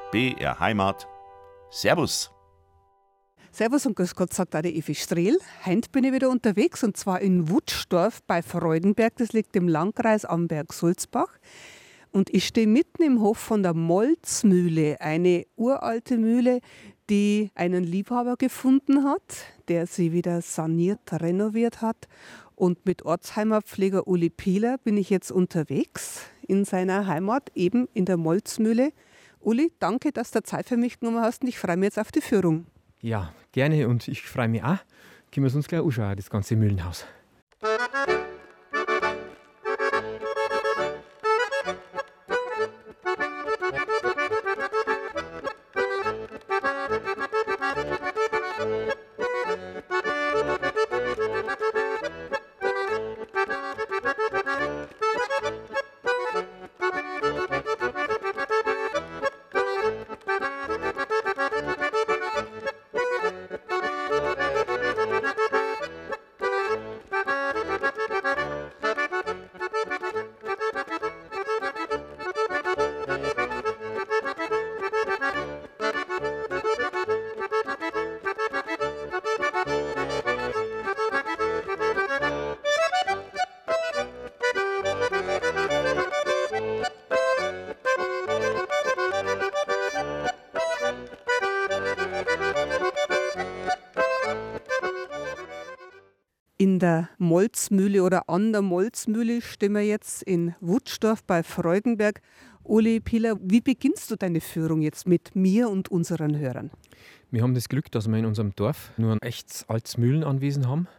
BR Heimat. Servus. Servus und grüß Gott, sagt auch die Evi Strehl. Heute bin ich wieder unterwegs und zwar in Wutschdorf bei Freudenberg. Das liegt im Landkreis Amberg-Sulzbach. Und ich stehe mitten im Hof von der Molzmühle, eine uralte Mühle, die einen Liebhaber gefunden hat, der sie wieder saniert, renoviert hat. Und mit Ortsheimatpfleger Uli Pieler bin ich jetzt unterwegs in seiner Heimat, eben in der Molzmühle. Uli, danke, dass du Zeit für mich genommen hast und ich freue mich jetzt auf die Führung. Ja, gerne und ich freue mich auch. Können wir uns gleich anschauen, das ganze Mühlenhaus. In der Molzmühle oder an der Molzmühle stehen wir jetzt in Wutschdorf bei Freudenberg. Uli Pieler, wie beginnst du deine Führung jetzt mit mir und unseren Hörern? Wir haben das Glück, dass wir in unserem Dorf nur ein echtes altes Mühlenanwesen haben.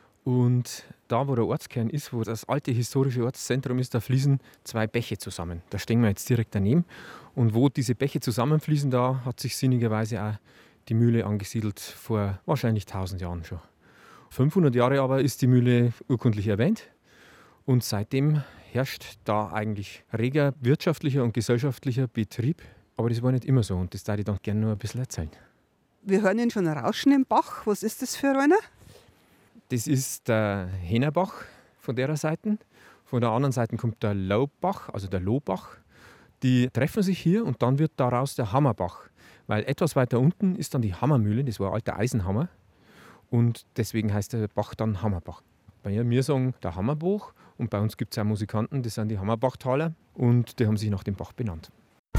Und da, wo der Ortskern ist, wo das alte historische Ortszentrum ist, da fließen zwei Bäche zusammen. Da stehen wir jetzt direkt daneben. Und wo diese Bäche zusammenfließen, da hat sich sinnigerweise auch die Mühle angesiedelt, vor wahrscheinlich 1000 Jahren schon. 500 Jahre aber ist die Mühle urkundlich erwähnt und seitdem herrscht da eigentlich reger wirtschaftlicher und gesellschaftlicher Betrieb. Aber das war nicht immer so und das darf ich dann gerne noch ein bisschen erzählen. Wir hören ihn schon rauschen im Bach. Was ist das für einer? Das ist der Hennerbach von der Seite. Von der anderen Seite kommt der Laubbach, also der Lohbach. Die treffen sich hier und dann wird daraus der Hammerbach. Weil etwas weiter unten ist dann die Hammermühle, das war ein alter Eisenhammer. Und deswegen heißt der Bach dann Hammerbach. Wir sagen der Hammerbach und bei uns gibt es auch Musikanten, das sind die Hammerbachtaler und die haben sich nach dem Bach benannt.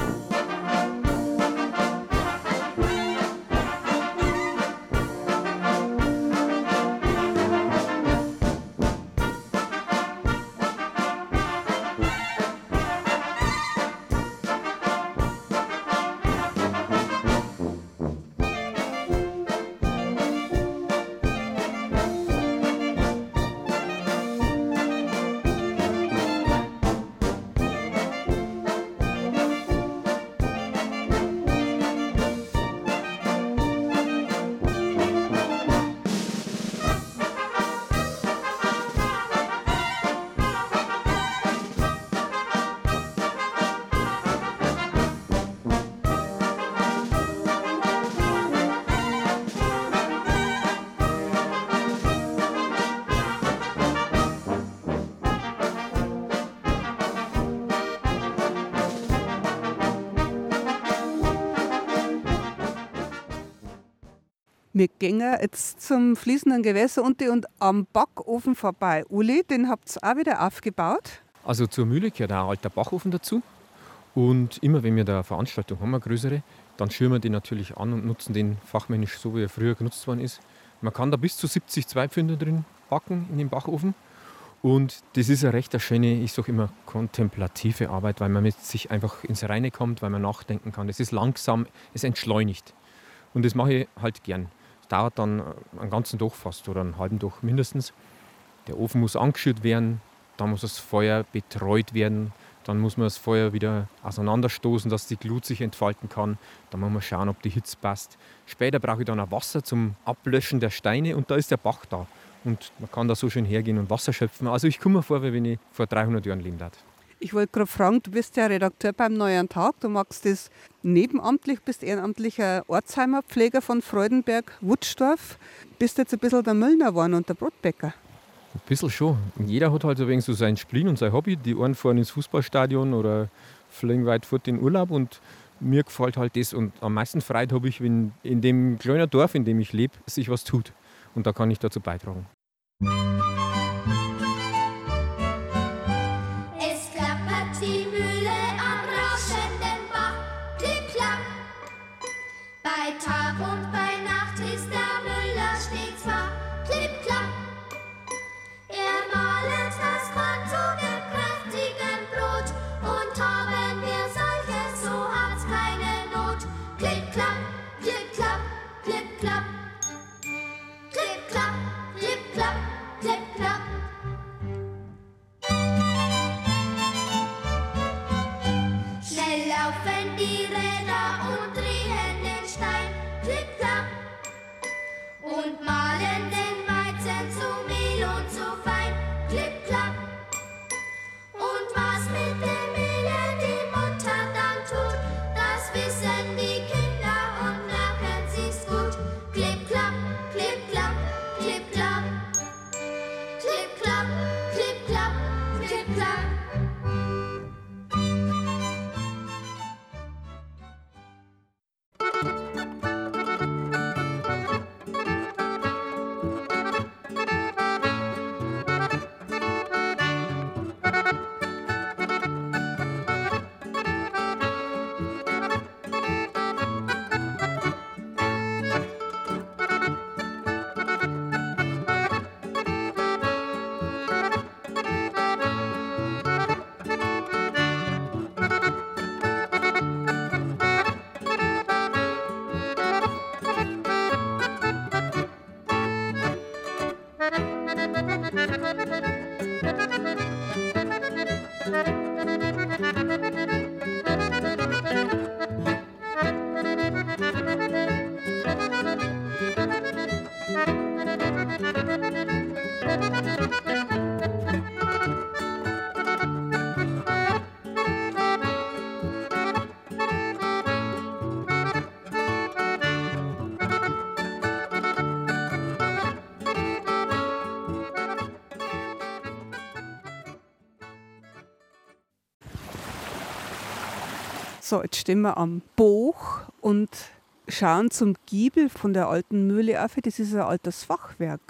Wir gehen jetzt zum fließenden Gewässer unten und am Backofen vorbei. Uli, den habt ihr auch wieder aufgebaut? Also zur Mühle gehört auch ein alter Backofen dazu. Und immer wenn wir da eine Veranstaltung haben, eine größere, dann schirmen wir den natürlich an und nutzen den fachmännisch so, wie er früher genutzt worden ist. Man kann da bis zu 70 Zweipfünder drin backen in dem Backofen. Und das ist eine recht schöne, ich sage immer, kontemplative Arbeit, weil man mit sich einfach ins Reine kommt, weil man nachdenken kann. Es ist langsam, es entschleunigt. Und das mache ich halt gern. Dauert dann einen ganzen Tag fast oder einen halben Tag mindestens. Der Ofen muss angeschürt werden, dann muss das Feuer betreut werden, dann muss man das Feuer wieder auseinanderstoßen, dass die Glut sich entfalten kann. Dann muss man schauen, ob die Hitze passt. Später brauche ich dann auch Wasser zum Ablöschen der Steine und da ist der Bach da. Und man kann da so schön hergehen und Wasser schöpfen. Also ich komme mir vor, wie wenn ich vor 300 Jahren leben darf. Ich wollte gerade fragen, du bist ja Redakteur beim Neuen Tag, du machst das nebenamtlich, bist ehrenamtlicher Ortsheimatpfleger von Freudenberg, Wutschdorf. Bist jetzt ein bisschen der Müllner geworden und der Brotbäcker. Ein bisschen schon. Und jeder hat halt so wenig so sein Spleen und sein Hobby. Die einen fahren ins Fußballstadion oder fliegen weit fort in Urlaub und mir gefällt halt das und am meisten Freude habe ich, wenn in dem kleinen Dorf, in dem ich lebe, sich was tut. Und da kann ich dazu beitragen. Es klappert die Mühle am rauschenden Bach, klick, klack. Bei Tag und bei Nacht ist der Müller stets wach, klipp, klapp. Er mahlet das Konto im kräftigen Brot und haben wir solches, so hat's keine Not. Klipp, klapp, klipp, klapp, klipp, klapp. Klipp, klapp, klipp, klapp, klipp, klapp. Schnell laufen die Räder und drehen den Stein, klipp, klapp. Und mahlen den Weizen zu Mehl und zu fein, klipp, klapp. Und was mit dem Mehle die Mutter dann tut, das wissen die Kinder und merken sie's gut. Klipp, klapp, klipp, klapp, klipp, klapp. Klipp, klapp, klipp, klapp, klipp, klapp. So, jetzt stehen wir am Boch und schauen zum Giebel von der alten Mühle auf. Das ist ein altes Fachwerk.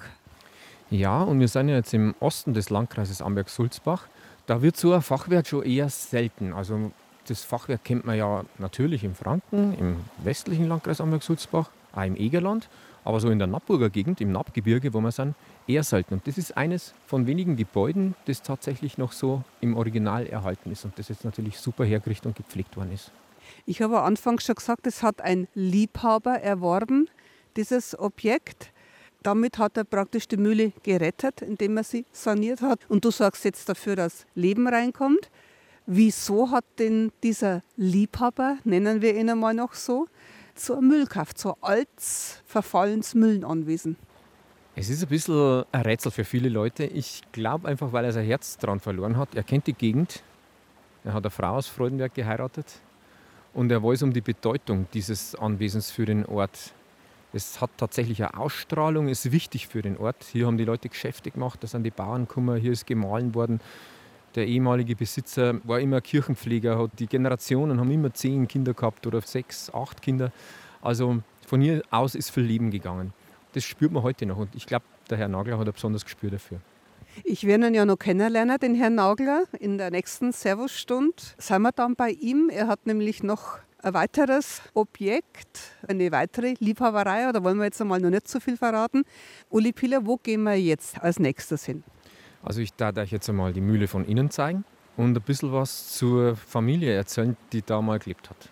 Ja, und wir sind ja jetzt im Osten des Landkreises Amberg-Sulzbach. Da wird so ein Fachwerk schon eher selten. Also das Fachwerk kennt man ja natürlich im Franken, im westlichen Landkreis Amberg-Sulzbach, auch im Egerland. Aber so in der Nappburger Gegend, im Nappgebirge, wo wir sind, eher selten. Und das ist eines von wenigen Gebäuden, das tatsächlich noch so im Original erhalten ist und das jetzt natürlich super hergerichtet und gepflegt worden ist. Ich habe anfangs schon gesagt, es hat ein Liebhaber erworben, dieses Objekt. Damit hat er praktisch die Mühle gerettet, indem er sie saniert hat. Und du sorgst jetzt dafür, dass Leben reinkommt. Wieso hat denn dieser Liebhaber, nennen wir ihn einmal noch so, so ein Müll gekauft, so ein altes, verfallenes Müllenanwesen? Es ist ein bisschen ein Rätsel für viele Leute. Ich glaube einfach, weil er sein Herz daran verloren hat. Er kennt die Gegend. Er hat eine Frau aus Freudenberg geheiratet. Und er weiß um die Bedeutung dieses Anwesens für den Ort. Es hat tatsächlich eine Ausstrahlung, ist wichtig für den Ort. Hier haben die Leute Geschäfte gemacht, da sind die Bauern gekommen, hier ist gemahlen worden. Der ehemalige Besitzer war immer Kirchenpfleger, hat die Generationen haben immer 10 Kinder gehabt oder 6, 8 Kinder. Also von hier aus ist viel Leben gegangen. Das spürt man heute noch und ich glaube, der Herr Nagler hat ein besonderes Gespür dafür. Ich werde ihn ja noch kennenlernen, den Herrn Nagler. In der nächsten Servusstunde sind wir dann bei ihm. Er hat nämlich noch ein weiteres Objekt, eine weitere Liebhaberei. Da wollen wir jetzt einmal noch nicht so viel verraten. Uli Piller, wo gehen wir jetzt als nächstes hin? Also ich darf euch jetzt einmal die Mühle von innen zeigen und ein bisschen was zur Familie erzählen, die da mal gelebt hat.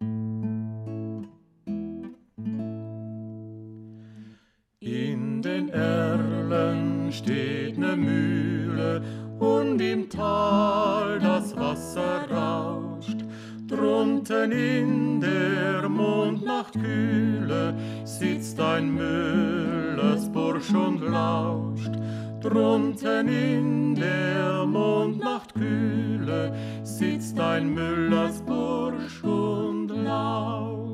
In den Erlen steht ne Mühle und im Tal das Wasser rauscht. Drunten in der Mondnachtkühle sitzt ein Müllersbursch und lauscht. Drunten in der Mondnachtkühle sitzt ein Müllersbursch und lauscht.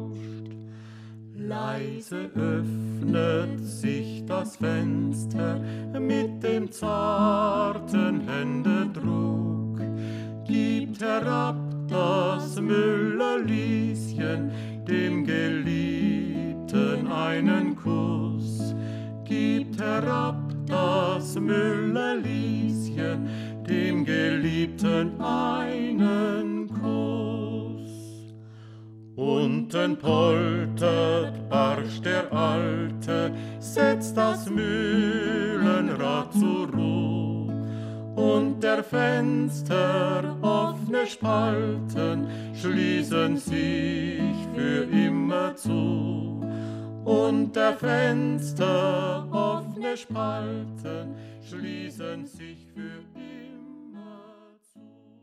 Leise öffnet sich das Fenster mit dem zarten Händedruck, gibt herab das Müllerlieschen Lieschen, dem Geliebten einen Kuss. Gibt herab das Müllerlieschen, dem Geliebten einen Kuss. Unten poltert barsch der Alte, setzt das Mühlenrad zur Ruh. Und der Fenster offene Spalten schließen sich für immer zu. Und der Fenster offene Spalten schließen sich für immer zu.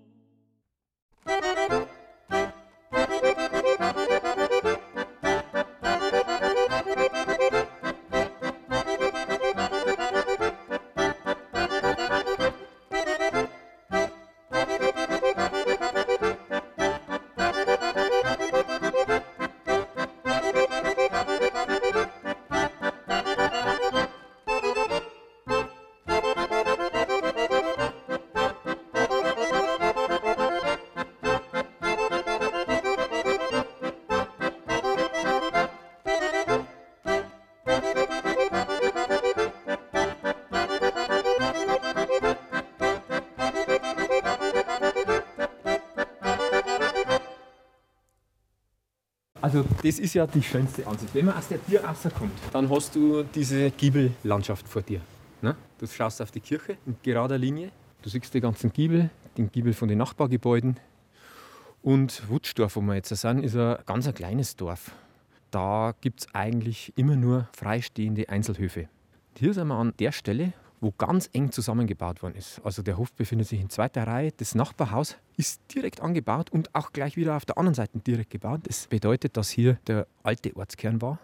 Also das ist ja die schönste Ansicht. Wenn man aus der Tür rauskommt, dann hast du diese Giebellandschaft vor dir. Ne? Du schaust auf die Kirche in gerader Linie. Du siehst die ganzen Giebel, den Giebel von den Nachbargebäuden. Und Wutstorf, wo wir jetzt sind, ist ein ganz kleines Dorf. Da gibt es eigentlich immer nur freistehende Einzelhöfe. Hier sind wir an der Stelle, wo ganz eng zusammengebaut worden ist. Also der Hof befindet sich in zweiter Reihe. Das Nachbarhaus ist direkt angebaut und auch gleich wieder auf der anderen Seite direkt gebaut. Das bedeutet, dass hier der alte Ortskern war.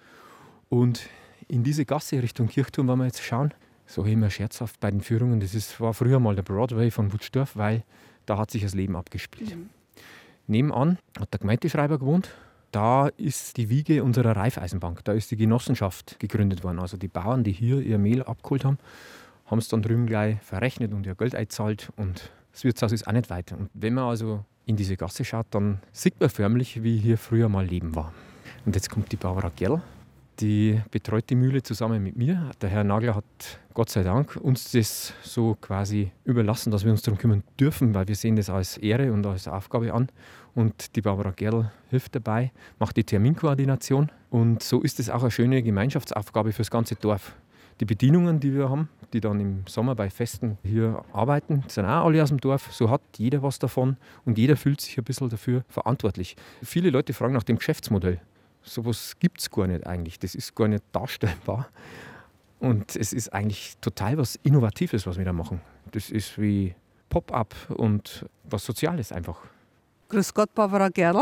Und in diese Gasse Richtung Kirchturm, wenn wir jetzt schauen, sage ich immer scherzhaft bei den Führungen, war früher mal der Broadway von Wutstorf, weil da hat sich das Leben abgespielt. Nebenan hat der Gemeindeschreiber gewohnt. Da ist die Wiege unserer Raiffeisenbank. Da ist die Genossenschaft gegründet worden. Also die Bauern, die hier ihr Mehl abgeholt haben, haben es dann drüben gleich verrechnet und ihr Geld eingezahlt. Und das Wirtshaus ist auch nicht weiter. Und wenn man also in diese Gasse schaut, dann sieht man förmlich, wie hier früher mal Leben war. Und jetzt kommt die Barbara Gerl. Die betreut die Mühle zusammen mit mir. Der Herr Nagler hat Gott sei Dank uns das so quasi überlassen, dass wir uns darum kümmern dürfen, weil wir sehen das als Ehre und als Aufgabe an. Und die Barbara Gerl hilft dabei, macht die Terminkoordination. Und so ist es auch eine schöne Gemeinschaftsaufgabe für das ganze Dorf. Die Bedienungen, die wir haben, die dann im Sommer bei Festen hier arbeiten, sind auch alle aus dem Dorf. So hat jeder was davon und jeder fühlt sich ein bisschen dafür verantwortlich. Viele Leute fragen nach dem Geschäftsmodell. So etwas gibt es gar nicht eigentlich. Das ist gar nicht darstellbar. Und es ist eigentlich total was Innovatives, was wir da machen. Das ist wie Pop-up und was Soziales einfach. Grüß Gott, Barbara Gerl.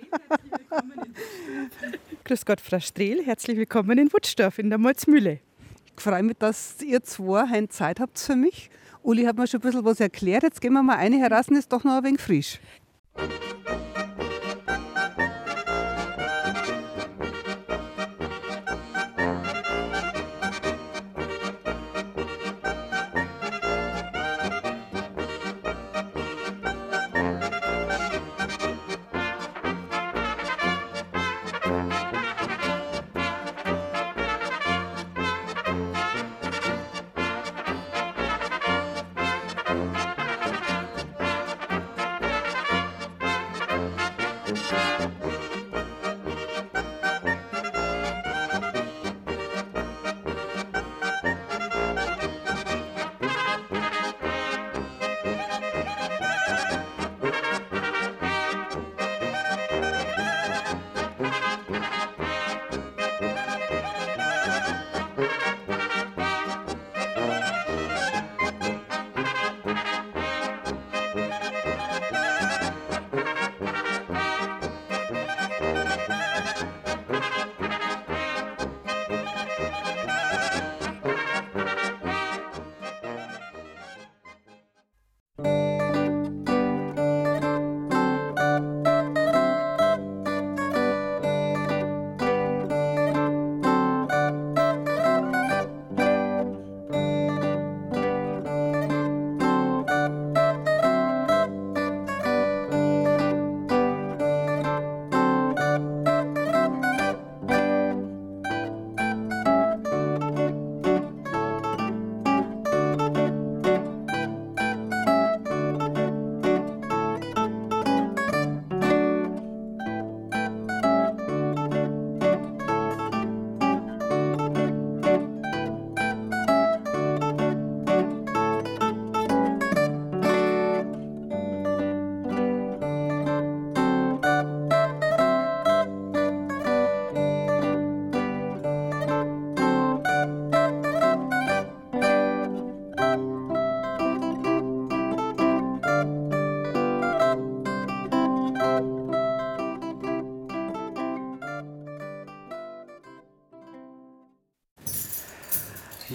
Grüß Gott, Frau Strehl. Herzlich willkommen in Wutstorf in der Malzmühle. Ich freue mich, dass ihr zwei heute Zeit habt für mich. Uli hat mir schon ein bisschen was erklärt. Jetzt gehen wir mal eine heraus, ist doch noch ein wenig frisch.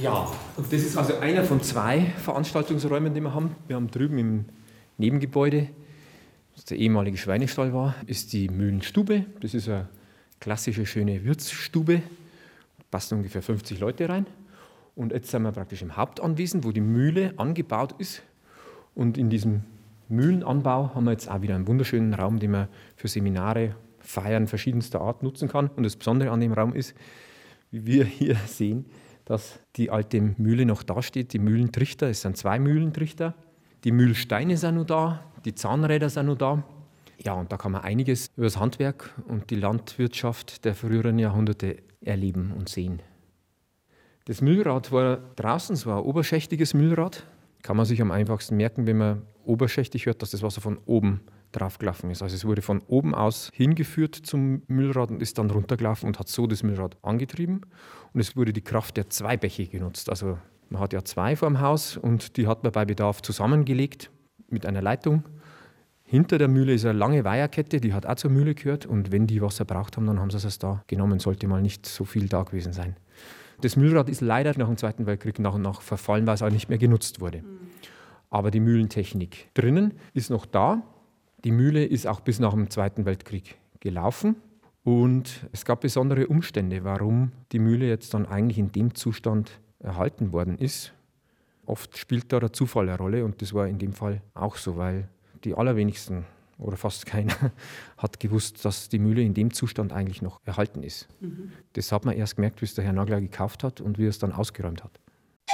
Ja, und das ist also einer von 2 Veranstaltungsräumen, die wir haben. Wir haben drüben im Nebengebäude, was der ehemalige Schweinestall war, ist die Mühlenstube. Das ist eine klassische, schöne Wirtsstube. Da passen ungefähr 50 Leute rein. Und jetzt sind wir praktisch im Hauptanwesen, wo die Mühle angebaut ist. Und in diesem Mühlenanbau haben wir jetzt auch wieder einen wunderschönen Raum, den man für Seminare, Feiern verschiedenster Art nutzen kann. Und das Besondere an dem Raum ist, wie wir hier sehen, dass die alte Mühle noch dasteht, die Mühlentrichter. Es sind 2 Mühlentrichter. Die Mühlsteine sind noch da, die Zahnräder sind noch da. Ja, und da kann man einiges über das Handwerk und die Landwirtschaft der früheren Jahrhunderte erleben und sehen. Das Mühlrad war draußen, es war ein oberschächtiges Mühlrad. Kann man sich am einfachsten merken, wenn man oberschächtig hört, dass das Wasser von oben draufgelaufen ist. Also es wurde von oben aus hingeführt zum Mühlrad und ist dann runtergelaufen und hat so das Mühlrad angetrieben. Und es wurde die Kraft der 2 Bäche genutzt. Also man hat ja 2 vor dem Haus und die hat man bei Bedarf zusammengelegt mit einer Leitung. Hinter der Mühle ist eine lange Weiherkette, die hat auch zur Mühle gehört. Und wenn die Wasser braucht haben, dann haben sie es da genommen. Sollte mal nicht so viel da gewesen sein. Das Mühlrad ist leider nach dem Zweiten Weltkrieg nach und nach verfallen, weil es auch nicht mehr genutzt wurde. Aber die Mühlentechnik drinnen ist noch da. Die Mühle ist auch bis nach dem Zweiten Weltkrieg gelaufen. Und es gab besondere Umstände, warum die Mühle jetzt dann eigentlich in dem Zustand erhalten worden ist. Oft spielt da der Zufall eine Rolle und das war in dem Fall auch so, weil die allerwenigsten oder fast keiner hat gewusst, dass die Mühle in dem Zustand eigentlich noch erhalten ist. Das hat man erst gemerkt, wie es der Herr Nagler gekauft hat und wie er es dann ausgeräumt hat.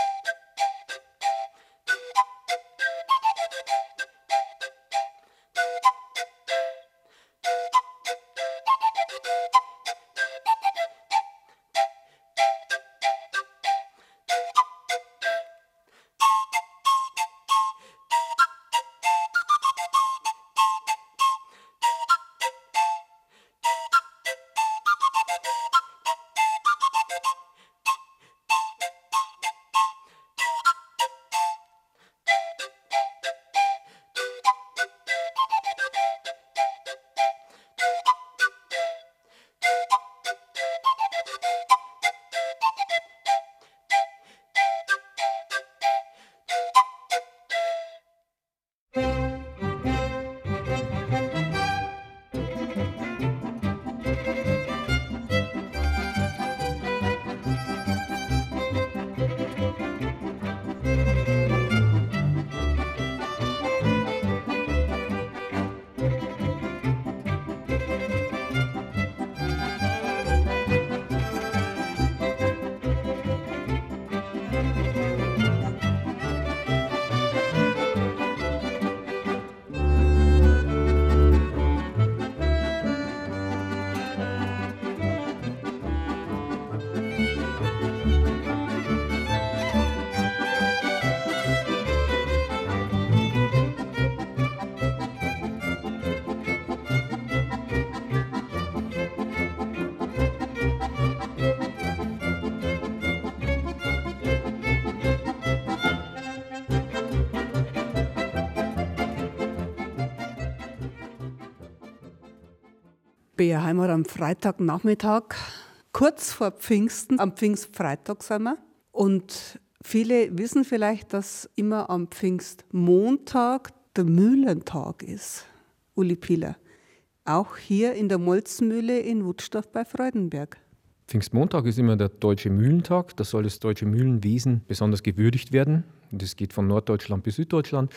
Beerheim hat am Freitagnachmittag, kurz vor Pfingsten, am Pfingstfreitag sind wir. Und viele wissen vielleicht, dass immer am Pfingstmontag der Mühlentag ist. Uli Pieler. Auch hier in der Molzmühle in Wutstorf bei Freudenberg. Pfingstmontag ist immer der Deutsche Mühlentag. Da soll das deutsche Mühlenwesen besonders gewürdigt werden. Das geht von Norddeutschland bis Süddeutschland.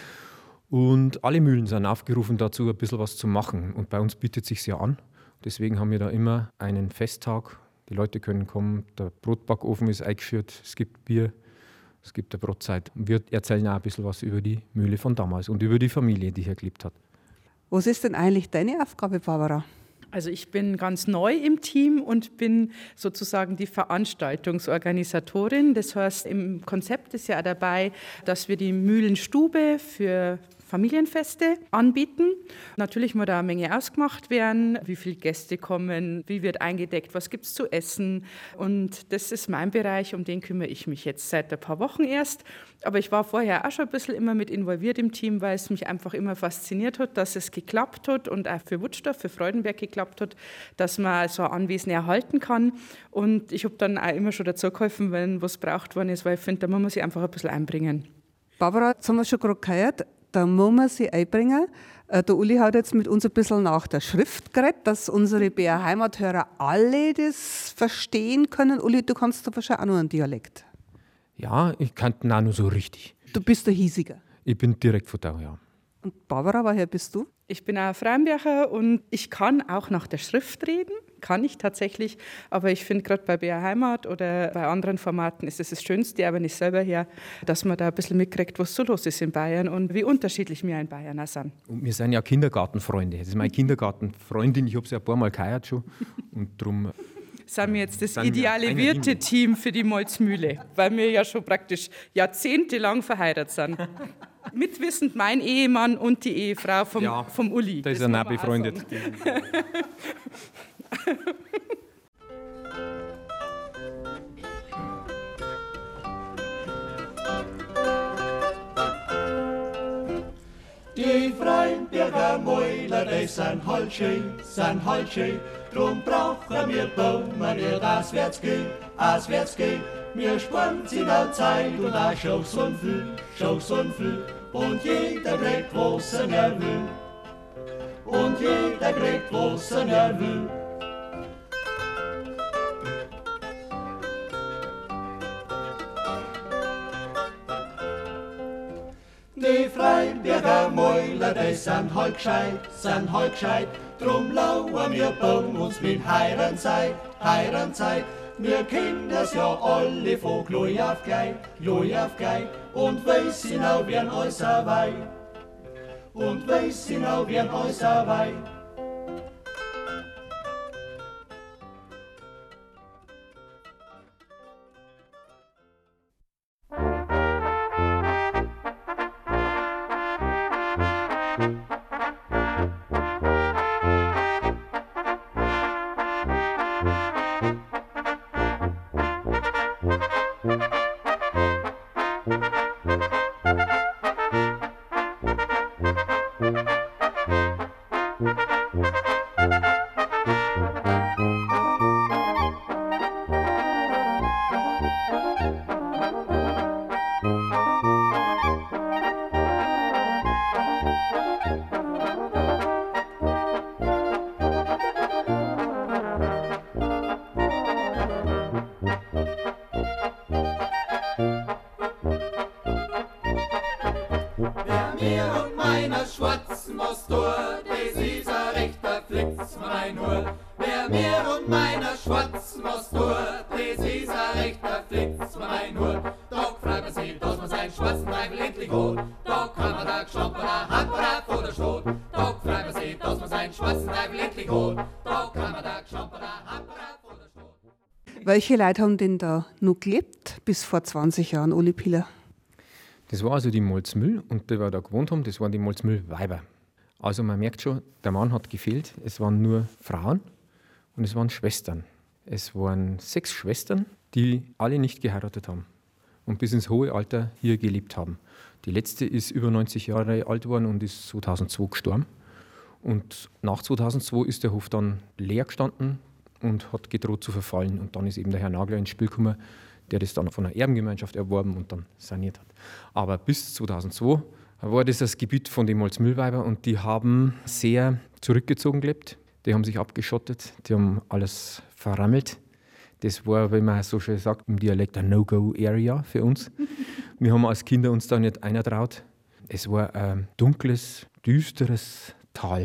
Und alle Mühlen sind aufgerufen dazu, ein bisschen was zu machen. Und bei uns bietet es sich ja an. Deswegen haben wir da immer einen Festtag. Die Leute können kommen, der Brotbackofen ist eingeschürt, es gibt Bier, es gibt eine Brotzeit. Und wir erzählen auch ein bisschen was über die Mühle von damals und über die Familie, die hier gelebt hat. Was ist denn eigentlich deine Aufgabe, Barbara? Also ich bin ganz neu im Team und bin sozusagen die Veranstaltungsorganisatorin. Das heißt, im Konzept ist ja dabei, dass wir die Mühlenstube für Familienfeste anbieten. Natürlich muss da eine Menge ausgemacht werden, wie viele Gäste kommen, wie wird eingedeckt, was gibt es zu essen. Und das ist mein Bereich, um den kümmere ich mich jetzt seit ein paar Wochen erst. Aber ich war vorher auch schon ein bisschen immer mit involviert im Team, weil es mich einfach immer fasziniert hat, dass es geklappt hat und auch für Wuttstoff, für Freudenberg geklappt hat, dass man so ein Anwesen erhalten kann. Und ich habe dann auch immer schon dazu geholfen, wenn was braucht worden ist, weil ich finde, da muss man sich einfach ein bisschen einbringen. Barbara, jetzt haben wir schon gerade gehört, da muss man sich einbringen. Der Uli hat jetzt mit uns ein bisschen nach der Schrift geredet, dass unsere BR Heimathörer alle das verstehen können. Uli, du kannst da wahrscheinlich auch noch einen Dialekt. Ja, ich kann ihn auch nur so richtig. Du bist der Hiesiger. Ich bin direkt von da, ja. Und Barbara, woher bist du? Ich bin auch Frauenberger und ich kann auch nach der Schrift reden, kann ich tatsächlich. Aber ich finde, gerade bei BR Heimat oder bei anderen Formaten ist es das Schönste, aber nicht selber her, dass man da ein bisschen mitkriegt, was so los ist in Bayern und wie unterschiedlich wir in Bayern auch sind. Und wir sind ja Kindergartenfreunde. Das ist meine Kindergartenfreundin, ich habe sie ein paar Mal geheiert schon. Und darum sind wir jetzt das sind wir ideale eine Wirteteam für die Molzmühle, weil wir ja schon praktisch jahrzehntelang verheiratet sind. Mitwissend mein Ehemann und die Ehefrau vom Uli. Da ist er nah befreundet. Die Freudenberger Mäuler, die sind halt schön, drum brauchen wir Baumen nicht auswärts gehen. Wir sparen sie da Zeit und auch schon so viel, und jeder kriegt, was er will. Die Freudenberger Mäuler, die sind halt gescheit, drum lauern wir bauen uns mit Heirenzeit. Wir kennen das ja alle von Gloi auf Gei, und weiß genau, wer uns wei. Mir und meiner schwarzen Mostur, das ist ein rechter Flitz, mein Nur. Wer mir und meiner schwarzen Mostur, das ist ein rechter Flitz, mein Nur. Da freut man sich, dass man seinen schwarzen Teufel endlich hat. Da kann man da geschampern, Hackbrav vor der Stadt. Da freut man sich, dass man seinen schwarzen Teufel endlich hat. Da kann man da geschampern, Hackbrav vor der Stadt. Welche Leute haben denn da noch gelebt bis vor 20 Jahren, Uli Pieler? Das war also die Molzmühl und die wir da gewohnt haben, das waren die Molzmühl-Weiber. Also man merkt schon, der Mann hat gefehlt. Es waren nur Frauen und es waren Schwestern. Es waren 6 Schwestern, die alle nicht geheiratet haben und bis ins hohe Alter hier gelebt haben. Die letzte ist über 90 Jahre alt geworden und ist 2002 gestorben. Und nach 2002 ist der Hof dann leer gestanden und hat gedroht zu verfallen. Und dann ist eben der Herr Nagler ins Spiel gekommen, der das dann von einer Erbengemeinschaft erworben und dann saniert hat. Aber bis 2002 war das Gebiet von den Molzmühlweiber und die haben sehr zurückgezogen gelebt. Die haben sich abgeschottet, die haben alles verrammelt. Das war, wie man so schön sagt, im Dialekt ein No-Go-Area für uns. Wir haben als Kinder uns da nicht eingetraut. Es war ein dunkles, düsteres Tal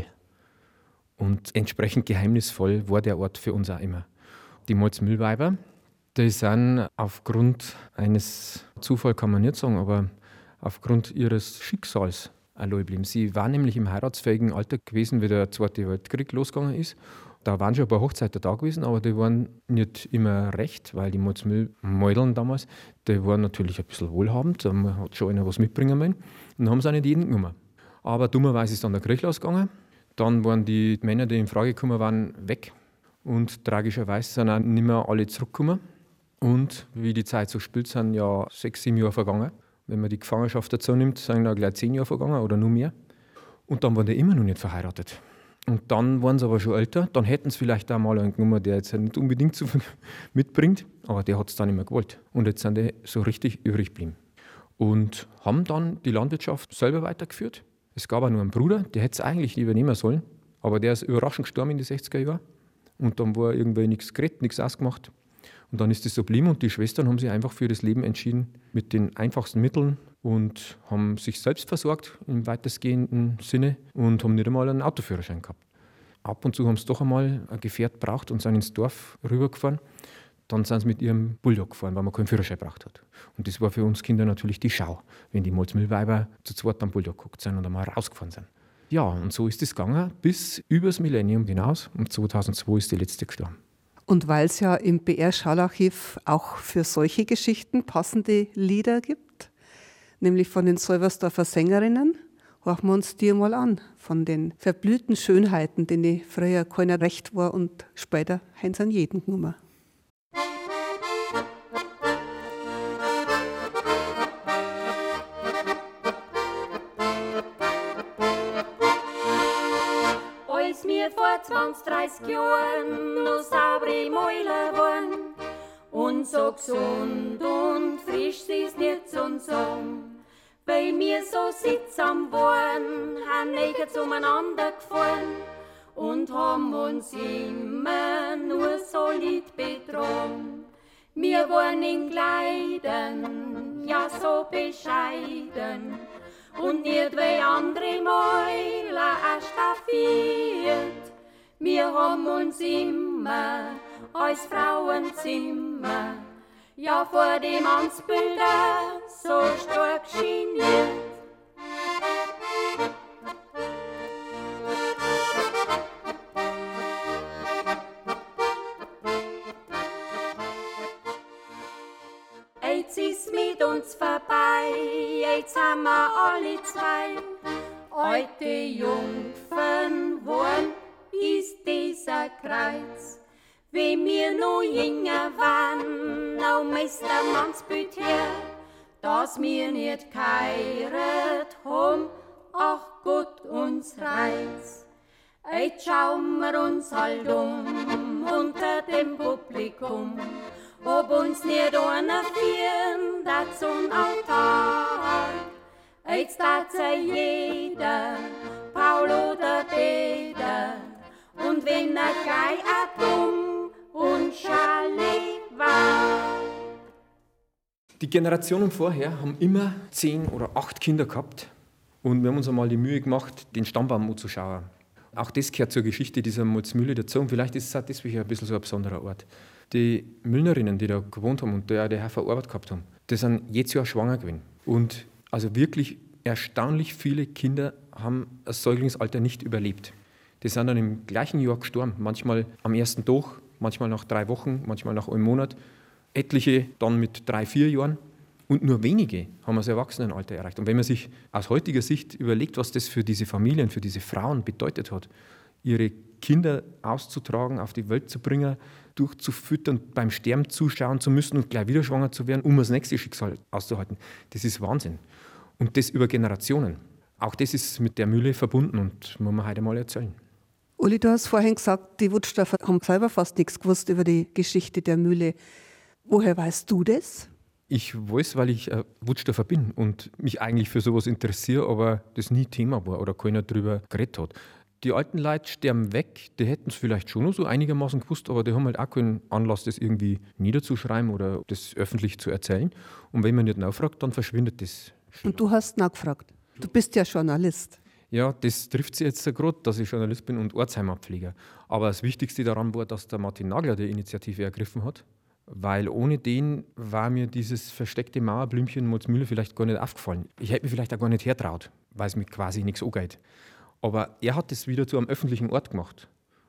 und entsprechend geheimnisvoll war der Ort für uns auch immer. Die Molzmühlweiber, die sind aufgrund eines Zufalls, kann man nicht sagen, aber aufgrund ihres Schicksals allein geblieben. Sie waren nämlich im heiratsfähigen Alter gewesen, wie der Zweite Weltkrieg losgegangen ist. Da waren schon ein paar Hochzeiten da gewesen, aber die waren nicht immer recht, weil die Molzmühl-Mäudeln damals, die waren natürlich ein bisschen wohlhabend, da hat schon einer was mitbringen wollen und dann haben sie auch nicht jeden genommen. Aber dummerweise ist dann der Krieg losgegangen. Dann waren die Männer, die in Frage gekommen waren, weg. Und tragischerweise sind auch nicht mehr alle zurückgekommen. Und wie die Zeit so spielt, sind ja 6, 7 Jahre vergangen. Wenn man die Gefangenschaft dazu nimmt, sind da gleich 10 Jahre vergangen oder nur mehr. Und dann waren die immer noch nicht verheiratet. Und dann waren sie aber schon älter. Dann hätten sie vielleicht auch mal einen genommen, der jetzt nicht unbedingt so viel mitbringt. Aber der hat es dann nicht mehr gewollt. Und jetzt sind die so richtig übrig geblieben. Und haben dann die Landwirtschaft selber weitergeführt. Es gab auch nur einen Bruder, der hätte es eigentlich übernehmen sollen. Aber der ist überraschend gestorben in die 60er Jahren. Und dann war irgendwie nichts geredet, nichts ausgemacht. Und dann ist das so geblieben und die Schwestern haben sich einfach für das Leben entschieden mit den einfachsten Mitteln und haben sich selbst versorgt im weitestgehenden Sinne und haben nicht einmal einen Autoführerschein gehabt. Ab und zu haben sie doch einmal ein Gefährt gebraucht und sind ins Dorf rübergefahren. Dann sind sie mit ihrem Bulldog gefahren, weil man keinen Führerschein gebraucht hat. Und das war für uns Kinder natürlich die Schau, wenn die Molzmühlweiber zu zweit am Bulldog geguckt sind und einmal rausgefahren sind. Ja, und so ist es gegangen bis übers Millennium hinaus. Und 2002 ist die letzte gestorben. Und weil es ja im BR-Schallarchiv auch für solche Geschichten passende Lieder gibt, nämlich von den Solversdorfer Sängerinnen, hören wir uns die mal an, von den verblühten Schönheiten, denen früher keiner recht war und später haben sie an jeden genommen. Als wir vor 20, 30 Jahren noch saubere Mäuler waren und so gesund und frisch sie's nicht zu sagen, weil wir so sittsam waren, haben wir zueinander gefahren und haben uns immer nur solid betrogen. Wir waren in Kleidern, ja so bescheiden, und nicht wie andere Mäuler staffiert. Wir haben uns immer als Frauenzimmer, ja vor dem Amtsbilder so stark geniert. Jetzt ist mit uns vorbei, jetzt haben wir alle zwei alte Jungfern worden, ist dieser Kreuz. Wenn wir noch jünger waren, auch Meister Mannsbild her, dass wir nicht geheiratet haben, ach Gott uns reizt. Jetzt schauen wir uns halt unter dem Publikum, ob uns nicht einer führen, das zum Altar. Jetzt darf jeder, Paul oder Peter, und wenn er gleich dumm und Charlie war. Die Generationen vorher haben immer 10 oder 8 Kinder gehabt und wir haben uns einmal die Mühe gemacht, den Stammbaum anzuschauen. Auch das gehört zur Geschichte dieser Molzmühle dazu und vielleicht ist es auch deswegen ein bisschen so ein besonderer Ort. Die Müllnerinnen, die da gewohnt haben und die Helfer Arbeit gehabt haben, die sind jedes Jahr schwanger gewesen. Und also wirklich erstaunlich viele Kinder haben das Säuglingsalter nicht überlebt. Die sind dann im gleichen Jahr gestorben, manchmal am ersten Tag, manchmal nach 3 Wochen, manchmal nach einem Monat. Etliche dann mit 3, 4 Jahren und nur wenige haben das Erwachsenenalter erreicht. Und wenn man sich aus heutiger Sicht überlegt, was das für diese Familien, für diese Frauen bedeutet hat, ihre Kinder auszutragen, auf die Welt zu bringen, durchzufüttern, beim Sterben zuschauen zu müssen und gleich wieder schwanger zu werden, um das nächste Schicksal auszuhalten, das ist Wahnsinn. Und das über Generationen. Auch das ist mit der Mühle verbunden und muss man heute mal erzählen. Uli, du hast vorhin gesagt, die Wutstorfer haben selber fast nichts gewusst über die Geschichte der Mühle. Woher weißt du das? Ich weiß, weil ich Wutstorfer bin und mich eigentlich für sowas interessiere, aber das nie Thema war oder keiner darüber geredet hat. Die alten Leute sterben weg, die hätten es vielleicht schon noch so einigermaßen gewusst, aber die haben halt auch keinen Anlass, das irgendwie niederzuschreiben oder das öffentlich zu erzählen. Und wenn man nicht nachfragt, dann verschwindet das. Und du hast nachgefragt. Du bist ja Journalist. Ja, das trifft sich jetzt gerade, dass ich Journalist bin und Ortsheimatpfleger. Aber das Wichtigste daran war, dass der Martin Nagler die Initiative ergriffen hat, weil ohne den war mir dieses versteckte Mauerblümchen in Molzmühle vielleicht gar nicht aufgefallen. Ich hätte mich vielleicht auch gar nicht hertraut, weil es mir quasi nichts angeht. Aber er hat das wieder zu einem öffentlichen Ort gemacht.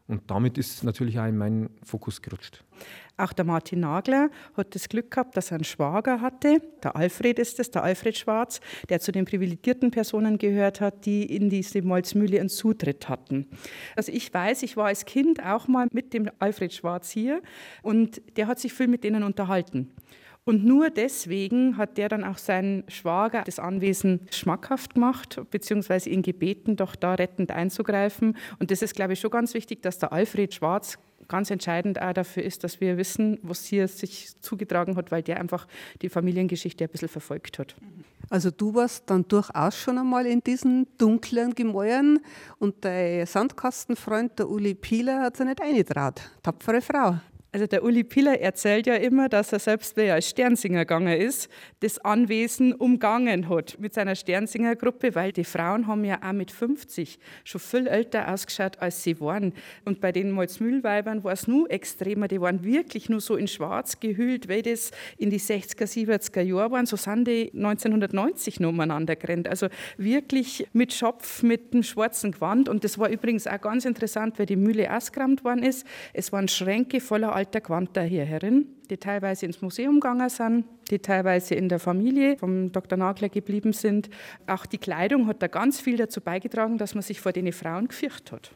Und damit ist natürlich auch in meinen Fokus gerutscht. Auch der Martin Nagler hat das Glück gehabt, dass er einen Schwager hatte. Der Alfred ist es, der Alfred Schwarz, der zu den privilegierten Personen gehört hat, die in diese Molzmühle einen Zutritt hatten. Also ich weiß, ich war als Kind auch mal mit dem Alfred Schwarz hier und der hat sich viel mit denen unterhalten. Und nur deswegen hat der dann auch seinen Schwager das Anwesen schmackhaft gemacht, beziehungsweise ihn gebeten, doch da rettend einzugreifen. Und das ist, glaube ich, schon ganz wichtig, dass der Alfred Schwarz ganz entscheidend auch dafür ist, dass wir wissen, was hier sich zugetragen hat, weil der einfach die Familiengeschichte ein bisschen verfolgt hat. Also du warst dann durchaus schon einmal in diesen dunklen Gemäuern und dein Sandkastenfreund, der Uli Pieler, hat sich nicht eingetraut. Tapfere Frau. Also der Uli Pieler erzählt ja immer, dass er selbst, wenn er als Sternsinger gegangen ist, das Anwesen umgangen hat mit seiner Sternsingergruppe, weil die Frauen haben ja auch mit 50 schon viel älter ausgeschaut, als sie waren. Und bei den Molzmühlweibern war es nur extremer, die waren wirklich nur so in schwarz gehüllt, weil das in die 60er, 70er Jahre waren. So sind die 1990 noch umeinander gerannt. Also wirklich mit Schopf, mit dem schwarzen Gewand. Und das war übrigens auch ganz interessant, weil die Mühle ausgeräumt worden ist. Es waren Schränke voller alter Gewand da hier herin, die teilweise ins Museum gegangen sind, die teilweise in der Familie vom Dr. Nagler geblieben sind. Auch die Kleidung hat da ganz viel dazu beigetragen, dass man sich vor den Frauen gefürchtet hat.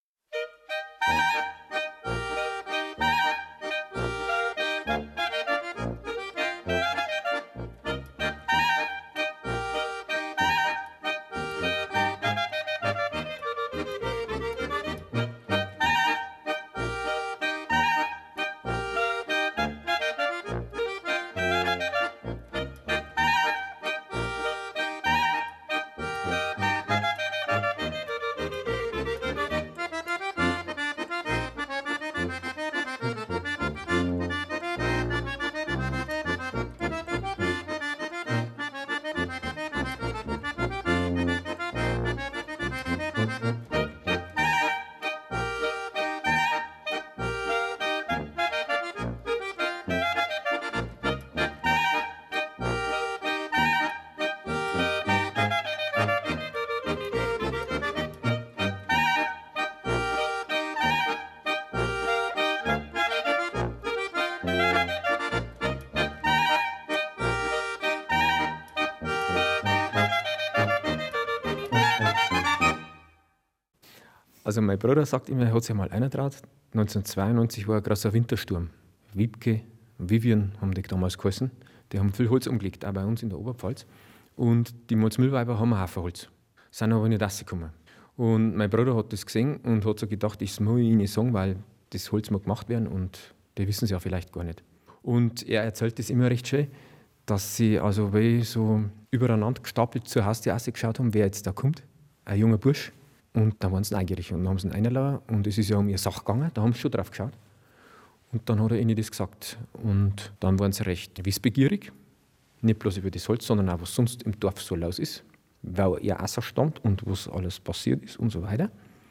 Also mein Bruder sagt immer, er hat sich einmal eingetraut. 1992 war ein krasser Wintersturm. Wiebke, Vivian haben die damals geheißen. Die haben viel Holz umgelegt, auch bei uns in der Oberpfalz. Und die Molzmühlweiber haben einen Haufen Holz, sind aber nicht rausgekommen. Und mein Bruder hat das gesehen und hat so gedacht, ich muss ihnen sagen, weil das Holz muss gemacht werden und die wissen es ja vielleicht gar nicht. Und er erzählt das immer recht schön, dass sie also so übereinander gestapelt zur Haustür rausgeschaut haben, wer jetzt da kommt. Ein junger Bursch. Und da waren sie neugierig und dann haben sie ihn reingelassen und es ist ja um ihre Sache gegangen, da haben sie schon drauf geschaut. Und dann hat er ihnen das gesagt. Und dann waren sie recht wissbegierig, nicht bloß über das Holz, sondern auch, was sonst im Dorf so los ist, weil er ausstammt und was alles passiert ist und so weiter.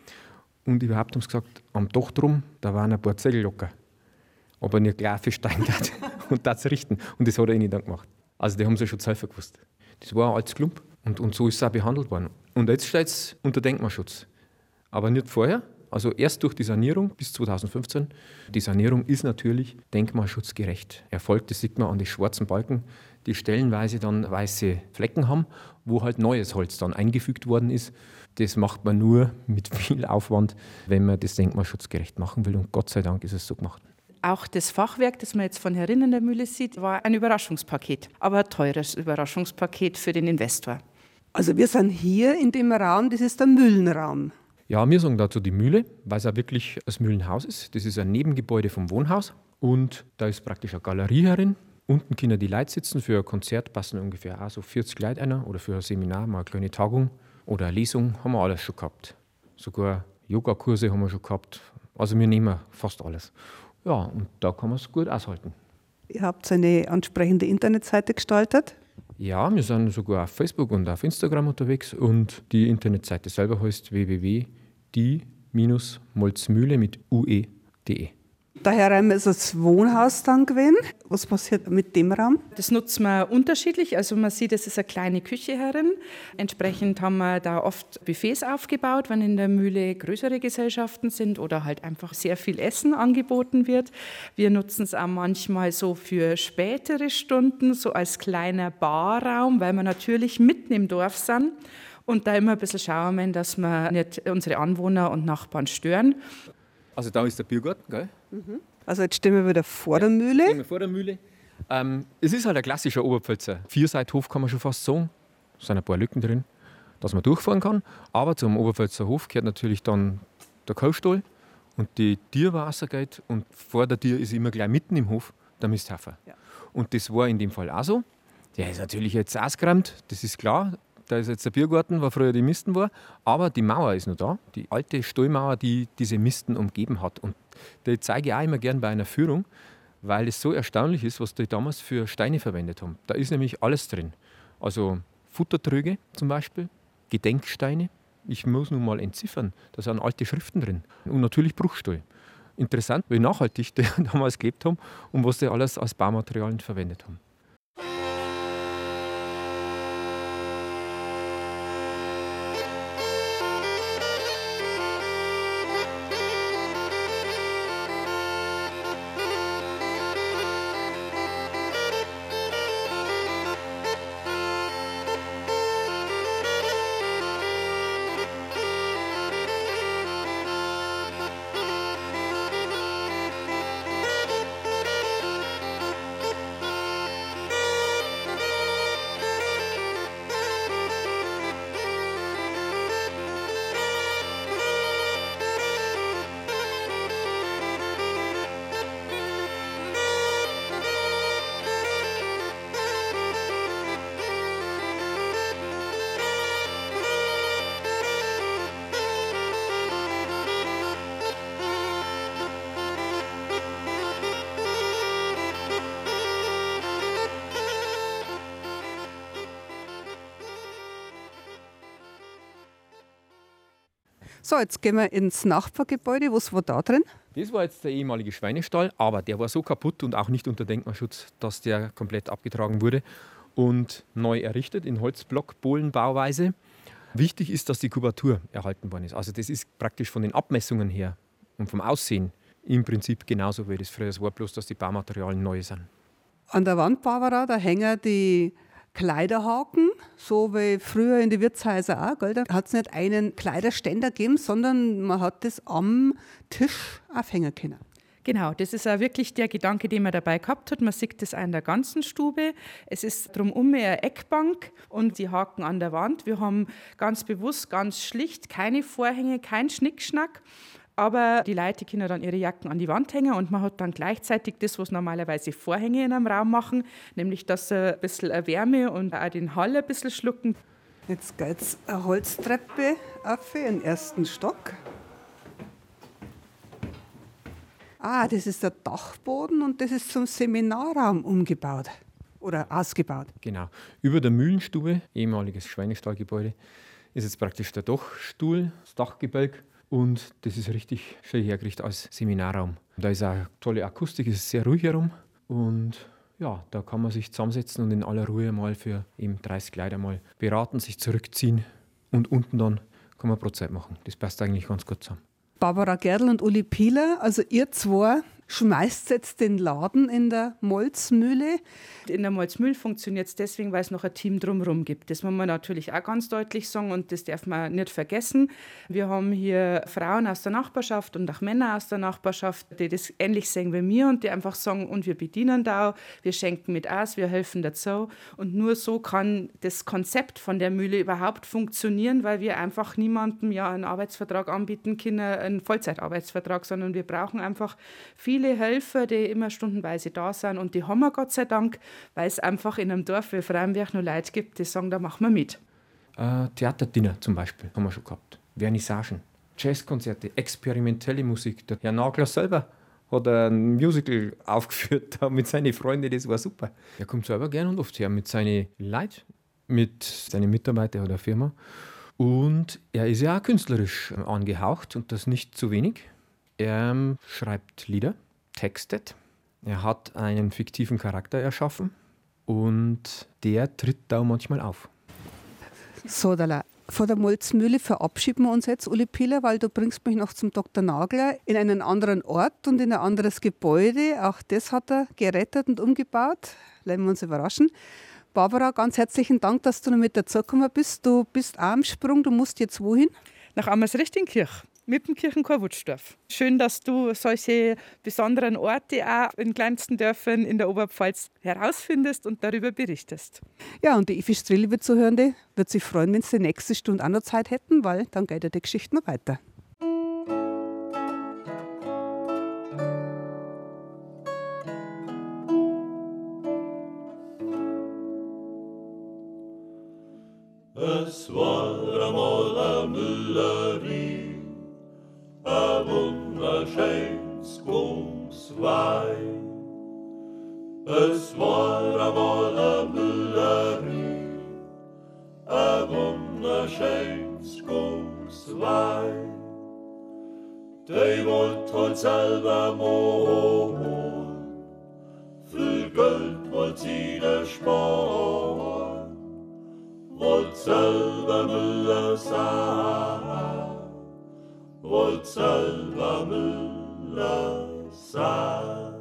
Und überhaupt haben sie gesagt, am Dach drum, da waren ein paar Zettel locker, aber nicht gleich für Stein und das richten. Und das hat er ihnen dann gemacht. Also die haben sie schon selber gewusst. Das war ein altes Klump und so ist es auch behandelt worden. Und jetzt steht es unter Denkmalschutz. Aber nicht vorher, also erst durch die Sanierung bis 2015. Die Sanierung ist natürlich denkmalschutzgerecht erfolgt. Das sieht man an den schwarzen Balken, die stellenweise dann weiße Flecken haben, wo halt neues Holz dann eingefügt worden ist. Das macht man nur mit viel Aufwand, wenn man das denkmalschutzgerecht machen will. Und Gott sei Dank ist es so gemacht. Auch das Fachwerk, das man jetzt von herinnen in der Mühle sieht, war ein Überraschungspaket. Aber ein teures Überraschungspaket für den Investor. Also wir sind hier in dem Raum, das ist der Mühlenraum. Ja, wir sagen dazu die Mühle, weil es auch wirklich ein Mühlenhaus ist. Das ist ein Nebengebäude vom Wohnhaus und da ist praktisch eine Galerie herin. Unten können die Leute sitzen, für ein Konzert passen ungefähr auch so 40 Leute einer oder für ein Seminar, mal eine kleine Tagung oder eine Lesung, haben wir alles schon gehabt. Sogar Yogakurse haben wir schon gehabt. Also wir nehmen fast alles. Ja, und da kann man es gut aushalten. Ihr habt eine ansprechende Internetseite gestaltet. Ja, wir sind sogar auf Facebook und auf Instagram unterwegs und die Internetseite selber heißt www.die-molzmühle mit ue.de. Daher ist das Wohnhaus dann gewesen. Was passiert mit dem Raum? Das nutzen wir unterschiedlich. Also man sieht, es ist eine kleine Küche herin. Entsprechend haben wir da oft Buffets aufgebaut, wenn in der Mühle größere Gesellschaften sind oder halt einfach sehr viel Essen angeboten wird. Wir nutzen es auch manchmal so für spätere Stunden, so als kleiner Barraum, weil wir natürlich mitten im Dorf sind und da immer ein bisschen schauen, dass wir nicht unsere Anwohner und Nachbarn stören. Also da ist der Biergarten, gell? Also jetzt stehen wir wieder vor der Mühle. Stehen wir vor der Mühle. Es ist halt ein klassischer Oberpfälzer Vierseithof, kann man schon fast sagen. Es sind ein paar Lücken drin, dass man durchfahren kann. Aber zum Oberpfälzer Hof gehört natürlich dann der Kuhstall und die Tierwassergate. Und vor der Tür ist immer gleich mitten im Hof der Misthofer. Ja. Und das war in dem Fall auch so. Der ist natürlich jetzt ausgeräumt, das ist klar. Da ist jetzt der Biergarten, wo früher die Misten war. Aber die Mauer ist noch da. Die alte Stallmauer, die diese Misten umgeben hat. Und die zeige ich auch immer gern bei einer Führung, weil es so erstaunlich ist, was die damals für Steine verwendet haben. Da ist nämlich alles drin. Also Futtertröge zum Beispiel, Gedenksteine. Ich muss nun mal entziffern, da sind alte Schriften drin. Und natürlich Bruchstall. Interessant, wie nachhaltig die damals gelebt haben und was die alles als Baumaterialien verwendet haben. So, jetzt gehen wir ins Nachbargebäude. Was war da drin? Das war jetzt der ehemalige Schweinestall, aber der war so kaputt und auch nicht unter Denkmalschutz, dass der komplett abgetragen wurde und neu errichtet in Holzblock-Bohlenbauweise. Wichtig ist, dass die Kubatur erhalten worden ist. Also das ist praktisch von den Abmessungen her und vom Aussehen im Prinzip genauso wie das früher war, bloß dass die Baumaterialien neu sind. An der Wand, Barbara, da hängen die Kleiderhaken, so wie früher in den Wirtshäusern auch. Gell? Da hat es nicht einen Kleiderständer gegeben, sondern man hat das am Tisch aufhängen können. Genau, das ist auch wirklich der Gedanke, den man dabei gehabt hat. Man sieht das auch in der ganzen Stube. Es ist drumherum eine Eckbank und die Haken an der Wand. Wir haben ganz bewusst, ganz schlicht, keine Vorhänge, kein Schnickschnack. Aber die Leute können dann ihre Jacken an die Wand hängen und man hat dann gleichzeitig das, was normalerweise Vorhänge in einem Raum machen, nämlich dass sie ein bisschen Wärme und auch den Hall ein bisschen schlucken. Jetzt geht es eine Holztreppe auf in den ersten Stock. Ah, das ist der Dachboden und das ist zum Seminarraum umgebaut oder ausgebaut. Genau. Über der Mühlenstube, ehemaliges Schweinestallgebäude, ist jetzt praktisch der Dachstuhl, das Dachgebälk. Und das ist richtig schön hergerichtet als Seminarraum. Da ist auch tolle Akustik, es ist sehr ruhig herum. Und ja, da kann man sich zusammensetzen und in aller Ruhe mal für eben 30 Leute mal beraten, sich zurückziehen. Und unten dann kann man Brotzeit machen. Das passt eigentlich ganz gut zusammen. Barbara Gerdl und Uli Pieler, also ihr zwei schmeißt jetzt den Laden in der Molzmühle. In der Molzmühle funktioniert es deswegen, weil es noch ein Team drumherum gibt. Das muss man natürlich auch ganz deutlich sagen und das darf man nicht vergessen. Wir haben hier Frauen aus der Nachbarschaft und auch Männer aus der Nachbarschaft, die das ähnlich sehen wie mir und die einfach sagen, und wir bedienen da, wir schenken mit aus, wir helfen dazu. Und nur so kann das Konzept von der Mühle überhaupt funktionieren, weil wir einfach niemandem ja einen Arbeitsvertrag anbieten können, einen Vollzeitarbeitsvertrag, sondern wir brauchen einfach viele Helfer, die immer stundenweise da sind und die haben wir Gott sei Dank, weil es einfach in einem Dorf wie Freienberg nur Leute gibt, die sagen, da machen wir mit. Theaterdinner zum Beispiel haben wir schon gehabt, Vernissagen, Jazzkonzerte, experimentelle Musik. Der Herr Nagler selber hat ein Musical aufgeführt mit seinen Freunden, das war super. Er kommt selber gern und oft her mit seinen Leuten, mit seinen Mitarbeitern oder Firma. Und er ist ja auch künstlerisch angehaucht und das nicht zu wenig. Er schreibt Lieder textet. Er hat einen fiktiven Charakter erschaffen und der tritt da manchmal auf. So, von der Molzmühle verabschieden wir uns jetzt, Uli Pieler, weil du bringst mich noch zum Dr. Nagler in einen anderen Ort und in ein anderes Gebäude. Auch das hat er gerettet und umgebaut. Lassen wir uns überraschen. Barbara, ganz herzlichen Dank, dass du noch mit dazugekommen bist. Du bist auch am Sprung, du musst jetzt wohin? Nach Ammersrichtingkirch, mit dem Kirchenchor Wutstorf. Schön, dass du solche besonderen Orte auch in kleinsten Dörfern in der Oberpfalz herausfindest und darüber berichtest. Ja, und die Ivi Strill, liebe Zuhörende, wird sich freuen, wenn sie die nächste Stunde auch noch Zeit hätten, weil dann geht ja die Geschichte noch weiter. Es war einmal a Müllerie, a wunderschönes Gumswein. Es war einmal a Müllerie, a wunderschönes Gumswein. Die wollt halt selber machen, viel Geld wollt sie da sparen. Wollt selber Müller sein, wollt selber Müller sein.